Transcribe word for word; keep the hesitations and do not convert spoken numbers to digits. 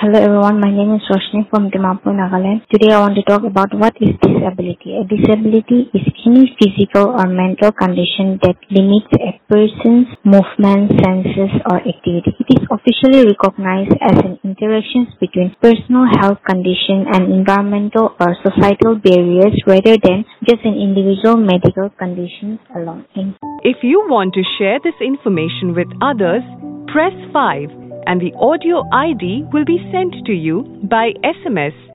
Hello everyone, my name is Roshni from Dimapur, Nagaland. Today I want to talk about what is disability. A disability is any physical or mental condition that limits a person's movement, senses or activity. It is officially recognized as an interaction between personal health condition and environmental or societal barriers rather than just an individual medical condition alone. If you want to share this information with others, press five and the audio I D will be sent to you by S M S